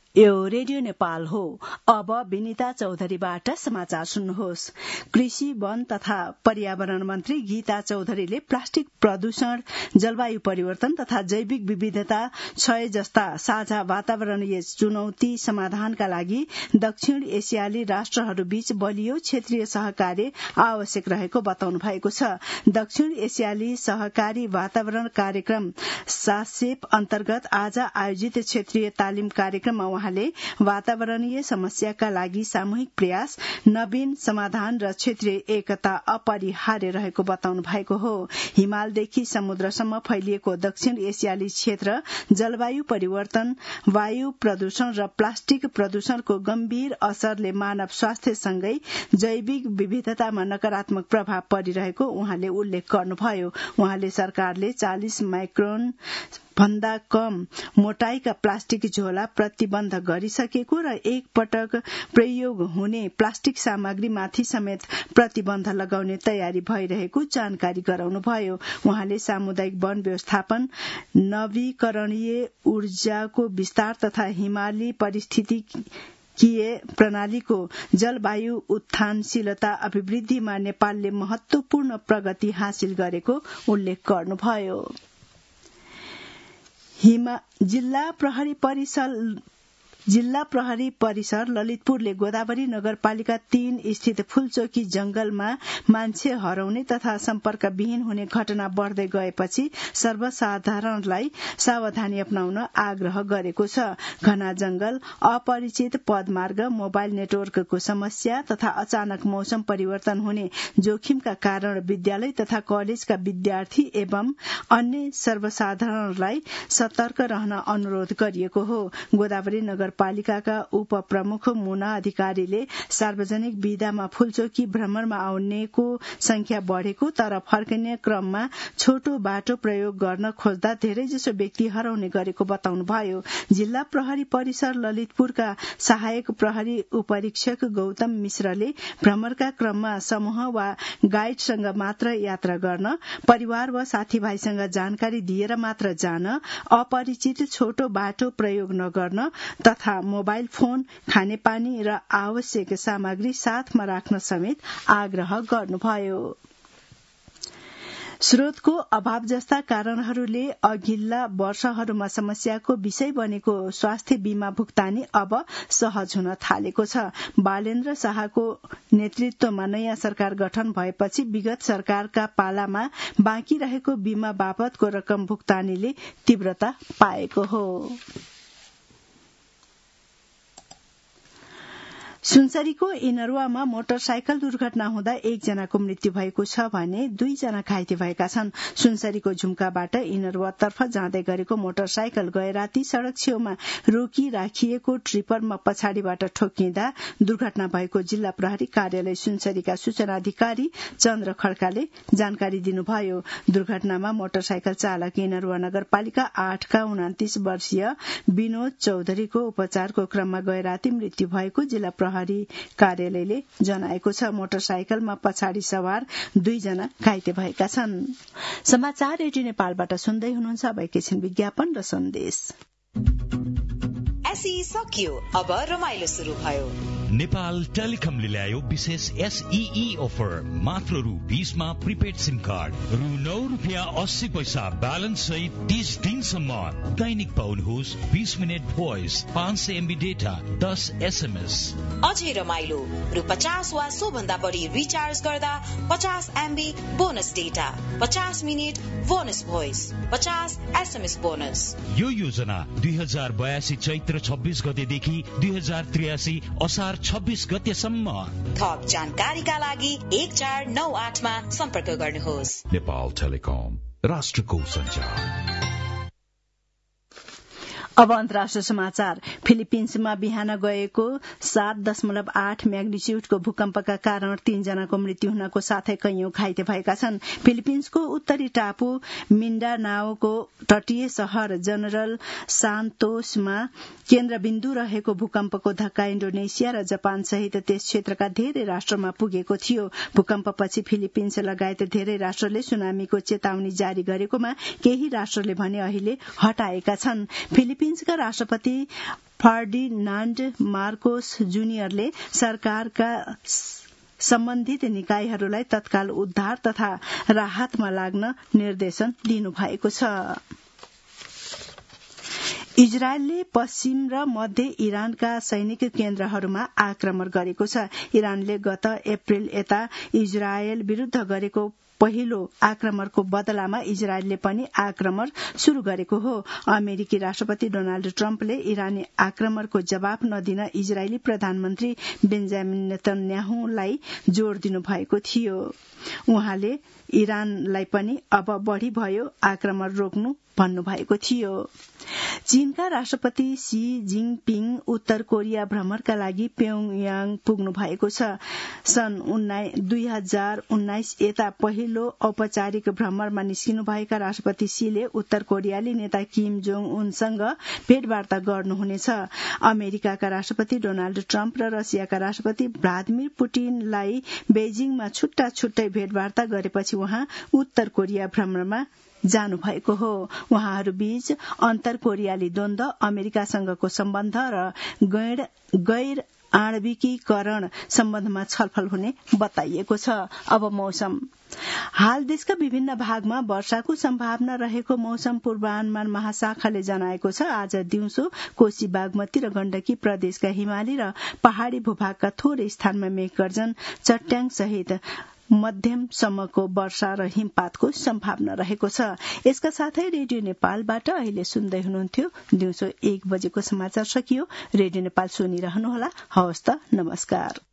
यो रेडियो नेपाल हो। अब विनिता चौधरीबाट समाचार सुन्नुहोस्। कृषि वन तथा पर्यावरण मन्त्री गीता चौधरीले प्लास्टिक प्रदूषण, जलवायु परिवर्तन तथा जैविक विविधता क्षय जस्ता साझा वातावरणीय चुनौती समाधानका लागि दक्षिण एसियाली राष्ट्रहरूबीच बलियो क्षेत्रीय सहकार्य आवश्यक रहेको बताउनु भएको छ। दक्षिण एसियाली सहकारी वातावरण कार्यक्रम सासेप अन्तर्गत आज आयोजित क्षेत्रीय तालिम कार्यक्रममा उहाँले वातावरणीय समस्याका लागि सामूहिक प्रयास, नवीन समाधान र क्षेत्रीय एकता अपरिहार्य रहेको बताउनु भएको हो। हिमालदेखि समुद्रसम्म फैलिएको दक्षिण एसियाली क्षेत्र जलवायु परिवर्तन, वायु प्रदूषण र प्लास्टिक प्रदूषणको गम्भीर असरले मानव स्वास्थ्यसँगै जैविक विविधतामा नकारात्मक प्रभाव परिरहेको उहाँले उल्लेख गर्नुभयो। उहाँले सरकारले 40 माइक्रोन भन्दा कम मोटाईका प्लास्टिक झोला प्रतिबन्ध गरिसकेको र एक पटक प्रयोग हुने प्लास्टिक सामग्रीमाथि समेत प्रतिबन्ध लगाउने तयारी भइरहेको जानकारी गराउनुभयो। उहाँले सामुदायिक वन व्यवस्थापन, नवीकरणीय ऊर्जाको विस्तार तथा हिमाली पारिस्थितिकीय प्रणालीको जलवायु उत्थानशीलता अभिवृद्धिमा नेपालले महत्वपूर्ण प्रगति हासिल गरेको उल्लेख गर्नुभयो। जिल्ला प्रहरी परिसर ललितपुरले गोदावरी नगरपालिका 3 स्थित फूलचोकी जंगलमा मान्छे हराउने तथा सम्पर्कविहीन हुने घटना बढ़दै गएपछि सर्वसाधारणलाई सावधानी अपनाउन आग्रह गरेको छ। घना जंगल, अपरिचित पदमार्ग, मोबाइल नेटवर्कको समस्या तथा अचानक मौसम परिवर्तन हुने जोखिमका कारण विद्यालय तथा कलेजका विद्यार्थी एवं अन्य सर्वसाधारणलाई सतर्क रहन अनुरोध गरिएको हो। गोदावरी नगरपालिकाका उप प्रमुख मुना अधिकारीले सार्वजनिक विदामा फूलचोकी भ्रमणमा आउनेको संख्या बढ़ेको तर फर्किने क्रममा छोटो बाटो प्रयोग गर्न खोज्दा धेरैजसो व्यक्ति हराउने गरेको बताउनुभयो। जिल्ला प्रहरी परिसर ललितपुरका सहायक प्रहरी उपरीक्षक गौतम मिश्रले भ्रमणका क्रममा समूह वा गाइडसँग मात्र यात्रा गर्न, परिवार वा साथीभाइसँग जानकारी दिएर मात्र जान, अपरिचित छोटो बाटो प्रयोग नगर्न तथा मोबाइल फोन, खानेपानी र आवश्यक सामग्री साथमा राख्न समेत आग्रह गर्नुभयो। स्रोतको अभाव जस्ता कारणहरूले अघिल्ला वर्षहरूमा समस्याको विषय बनेको स्वास्थ्य बीमा भुक्तानी अब सहज हुन थालेको छ। बालेन्द्र शाहको नेतृत्वमा नयाँ सरकार गठन भएपछि विगत सरकारका पालामा बाँकी रहेको बीमा बापतको रकम भुक्तानीले तीव्रता पाएको हो। सुनसरीको इनरुवामा मोटरसाइकल दुर्घटना हुँदा 1 जनाको मृत्यु भएको छ भने 2 जना घाइते भएका छन्। सुनसरीको झुम्काबाट इनरुवातर्फ जाँदै गरेको मोटरसाइकल गए राती सड़क छेउमा रोकी राखिएको ट्रिपरमा पछाडिबाट ठोकिँदा दुर्घटना भएको जिल्ला प्रहरी कार्यालय सुनसरीका सूचना अधिकारी चन्द्र खड्काले जानकारी दिनुभयो। दुर्घटनामा मोटरसाइकल चालक इनरुवा नगरपालिका 8 का 29 वर्षीय विनोद चौधरीको उपचारको क्रममा गए राती मृत्यु भएको जिल्ला प्रहरी कार्यालयले जनाएको छ। मोटरसाइकलमा पछाडि सवार 2 जना घाइते भएका छन्। समाचार रेडियो नेपालबाट सुन्दै हुनुहुन्छ। अब एकैछिन विज्ञापन र सन्देश। एसई सकियो, अब रमाइलो शुरू भयो। नेपाल टेलिकमले ल्यायो विशेष एसईई अफर। मात्र रु 20 मा प्रिपेड सिम कार्ड, रु 9.80 ब्यालेन्स सहित 30 दिनसम्म दैनिक पाउनुहोस् 20 minute voice, 500 MB data, 10 SMS। अझै रमाइलो, रु 50 वा सो भन्दा बढी रिचार्ज गर्दा 50 MB bonus data, 50 minute bonus voice, 50 SMS bonus. यो योजना 2082 चैत्र 26 गतेदेखि 2083 असार 26 गतेसम्म। थप जानकारीका लागि 1498 मा सम्पर्क गर्नुहोस्। नेपाल टेलिकम, राष्ट्रको सञ्चार। अब अन्तर्राष्ट्रिय समाचार। फिलिपिन्समा बिहान गएको 7.8 म्याग्निच्युडको भूकम्पका कारण 3 जनाको मृत्यु हुनको साथै कैयौं घाइते भएका छन्। फिलिपिन्सको उत्तरी टापु मिन्डानाओको तटीय शहर जनरल सान्तोसमा केन्द्रबिन्दु रहेको भूकम्पको धक्का इण्डोनेसिया र जापान सहित त्यस क्षेत्रका धेरै राष्ट्रमा पुगेको थियो। भूकम्पपछि फिलिपिन्स लगायत धेरै राष्ट्रले सुनामीको चेतावनी जारी गरेकोमा केही राष्ट्रले भने अहिले हटाएका छन्। फिलिपिन्सका राष्ट्रपति फर्डिनान्ड मार्कोस जुनियरले सरकारका सम्बन्धित निकायहरूलाई तत्काल उद्धार तथा राहतमा लाग्न निर्देशन दिनुभएको छ। इजरायलले पश्चिम र मध्य इरानका सैनिक केन्द्रहरूमा आक्रमण गरेको छ। इरानले गत अप्रेल यता इजरायल विरूद्ध गरेको पहिलो आक्रमणको बदलामा इजरायलले पनि आक्रमण शुरू गरेको हो। अमेरिकी राष्ट्रपति डोनाल्ड ट्रम्पले इरानी आक्रमणको जवाफ नदिन इजरायली प्रधानमन्त्री बेन्जामिन नेतन्याहुलाई जोड़ दिनुभएको थियो। उहाँले इरानलाई पनि अब बढ़ी भयो आक्रमण रोक्नु भन्नुभएको थियो। चीनका राष्ट्रपति शी जिङपिङ उत्तर कोरिया भ्रमणका लागि प्योङयाङ पुग्नु भएको छ। सन् 2019 यता पहिलो औपचारिक भ्रमणमा निस्किनुभएका राष्ट्रपति शीले उत्तर कोरियाली नेता किम जोङ उनसँग भेटवार्ता गर्नुहुनेछ। अमेरिकाका राष्ट्रपति डोनाल्ड ट्रम्प र रसियाका राष्ट्रपति भ्लादिमिर पुटिनलाई बेजिङमा छुट्टा छुट्टै भेटवार्ता गरेपछि उहाँ उत्तर कोरिया भ्रमणमा जानु भएको हो। उहाँहरू बीच अन्तर कोरियाली द्वन्द, अमेरिकासँगको सम्बन्ध र गैर आणविकीकरण सम्बन्धमा छलफल हुने बताइएको छ। अब मौसम। हाल देशका विभिन्न भागमा वर्षाको सम्भावना रहेको मौसम पूर्वानुमान महाशाखाले जनाएको छ। आज दिउँसो कोशी, बागमती र गण्डकी प्रदेशका हिमाली र पहाड़ी भूभागका थोरै स्थानमा मेघगर्जन, चट्याङ सहित मध्यमसम्मको वर्षा र हिमपातको सम्भावना रहेको छ। यसका साथै रेडियो नेपालबाट अहिले सुन्दै हुनुहुन्थ्यो दिउँसो 1 बजेको समाचार सकियो। रेडियो नेपाल सुनिरहनुहोला। हवस् त, नमस्कार।